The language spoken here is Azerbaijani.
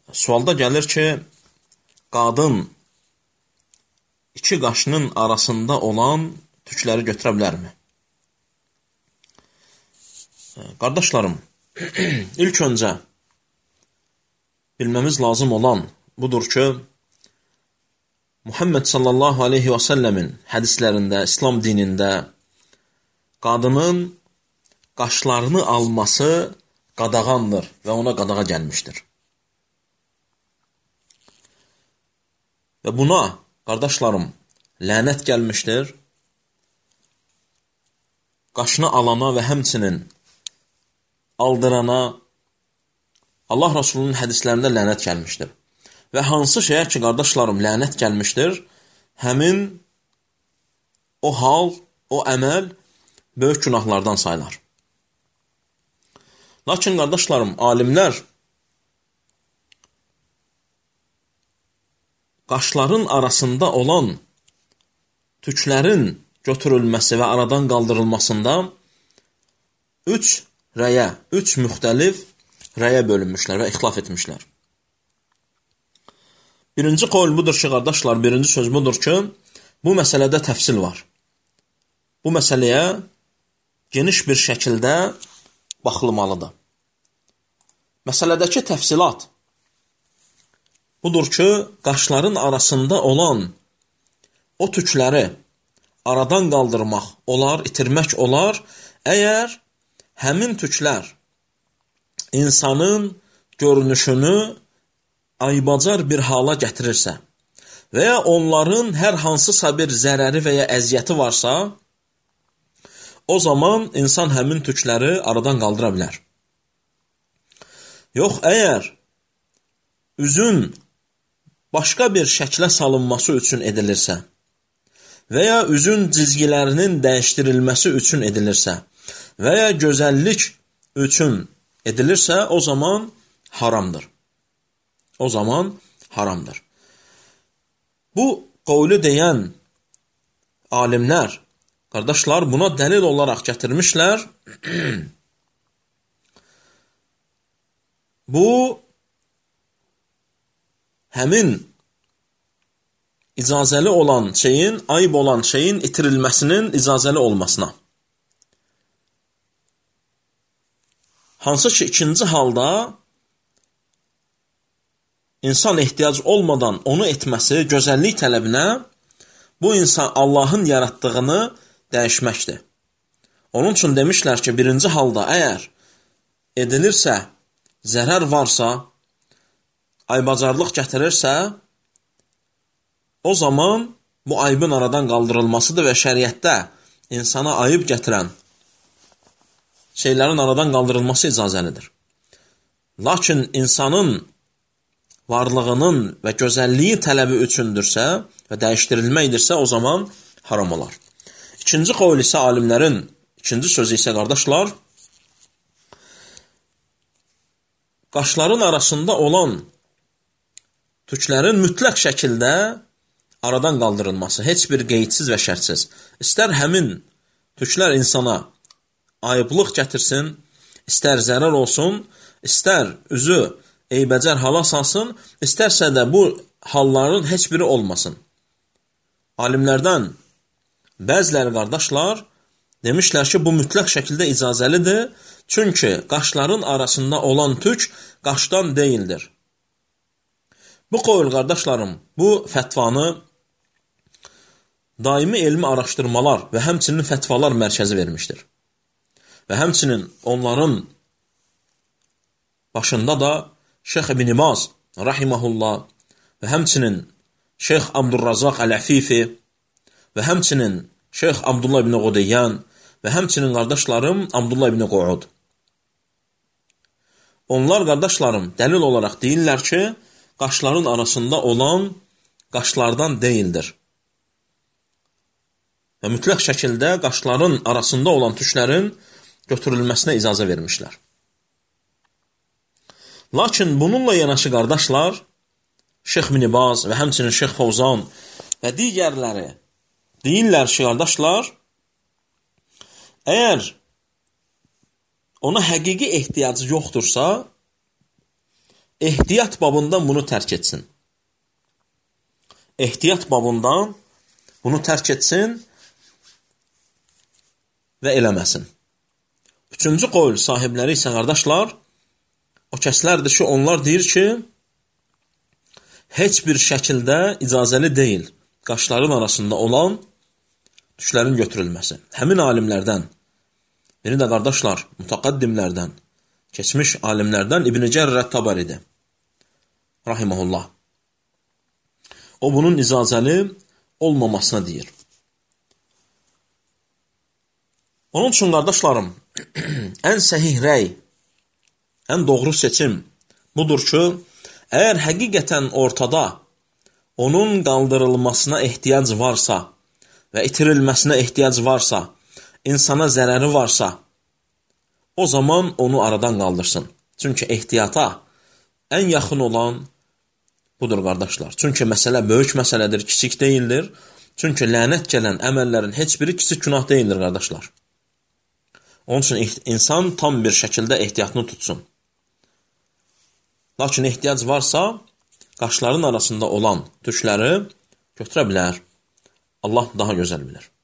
Sualda gəlir ki, qadın iki qaşının arasında olan tükləri götürə bilərmi? Qardaşlarım, ilk öncə bilməmiz lazım olan budur ki, Muhammed sallallahu aleyhi və səlləmin hədislərində, İslam dinində qadının qaşlarını alması qadağandır və ona qadağa gəlmişdir. Və buna, qardaşlarım, lənət gəlmişdir. Qaşını alana və həmçinin aldırana Allah Rasulunun hədislərində lənət gəlmişdir. Və hansı şeyə ki, qardaşlarım, lənət gəlmişdir, həmin o hal, o əməl böyük günahlardan sayılar. Lakin, qardaşlarım, alimlər qaşların arasında olan tüklərin götürülməsi və aradan qaldırılmasında üç müxtəlif rəyə bölünmüşlər və ixtilaf etmişlər. Birinci qol budur ki, qardaşlar, birinci söz budur ki, bu məsələdə təfsil var. Bu məsələyə geniş bir şəkildə baxılmalıdır. Məsələdəki təfsilat budur ki, qaşların arasında olan o tükləri aradan qaldırmaq olar, itirmək olar, əgər həmin tüklər insanın görünüşünü aybacar bir hala gətirirsə və ya onların hər hansısa bir zərəri və ya əziyyəti varsa, o zaman insan həmin tükləri aradan qaldıra bilər. Yox, əgər üzün başqa bir şəklə salınması üçün edilirsə və ya üzün cizgilərinin dəyişdirilməsi üçün edilirsə və ya gözəllik üçün edilirsə, o zaman haramdır. O zaman haramdır. Bu qovlu deyən alimlər, qardaşlar, buna dəlil olaraq gətirmişlər. Bu, həmin icazəli olan şeyin, ayıb olan şeyin itirilməsinin icazəli olmasına. Hansı ki, ikinci halda insan ehtiyac olmadan onu etməsi, gözəllik tələbinə, bu insan Allahın yaratdığını dəyişməkdir. Onun üçün demişlər ki, birinci halda əgər edilirsə, zərər varsa, aybacarlıq gətirirsə, o zaman bu aybın aradan qaldırılmasıdır və şəriətdə insana ayıb gətirən şeylərin aradan qaldırılması icazəlidir. Lakin insanın varlığının və gözəlliyi tələbi üçündürsə və dəyişdirilməkdirsə, o zaman haram olar. İkinci qovul isə alimlərin, ikinci sözü isə, qardaşlar, qaşların arasında olan tüklərin mütləq şəkildə aradan qaldırılması, heç bir qeydsiz və şərtsiz. İstər həmin tüklər insana ayıblıq gətirsin, istər zərər olsun, istər üzü eybəcər hala salsın, istərsə də bu halların heç biri olmasın. Alimlərdən bəziləri, qardaşlar, demişlər ki, bu mütləq şəkildə icazəlidir, çünki qaşların arasında olan tük qaşdan deyildir. Bu qovul, qardaşlarım, bu fətvanı daimi elmi araşdırmalar və həmçinin fətvalar mərkəzi vermişdir. Və həmçinin onların başında da Şeyx İbn Baz, rahiməhullah, və həmçinin Şeyx Abdurrazaq Əl-Əfifi və həmçinin Şeyx Abdullah ibn Qudeyyan və həmçinin qardaşlarım Abdullah ibn Qu'ud. Onlar, qardaşlarım, dəlil olaraq deyirlər ki, qaşların arasında olan qaşlardan deyildir. Və mütləq şəkildə qaşların arasında olan tüklərin götürülməsinə icazə vermişlər. Lakin bununla yanaşı, qardaşlar, Şeyx İbn Baz və həmçinin Şeyx Fovzan və digərləri deyirlər ki, qardaşlar, əgər ona həqiqi ehtiyacı yoxdursa, ehtiyat babından bunu tərk etsin. Ehtiyat babından bunu tərk etsin və eləməsin. Üçüncü qol sahibləri isə qardaşlar, o kəslərdir ki, onlar deyir ki, heç bir şəkildə icazəli deyil qaşların arasında olan tüklərin götürülməsi. Həmin alimlərdən, biri də qardaşlar, mütəqaddimlərdən, keçmiş alimlərdən İbn-i Cərr Ət-Tabaridir, rahiməhullah. O, bunun icazəli olmamasına deyir. Onun üçün, qardaşlarım, ən səhih rəy, ən doğru seçim budur ki, əgər həqiqətən ortada onun qaldırılmasına ehtiyac varsa və itirilməsinə ehtiyac varsa, insana zərəri varsa, o zaman onu aradan qaldırsın. Çünki ehtiyata ən yaxın olan budur, qardaşlar. Çünki məsələ böyük məsələdir, kiçik deyildir. Çünki lənət gələn əməllərin heç biri kiçik günah deyildir, qardaşlar. Onun üçün insan tam bir şəkildə ehtiyatını tutsun. Lakin ehtiyac varsa, qaşların arasında olan tükləri götürə bilər. Allah daha gözəl bilir.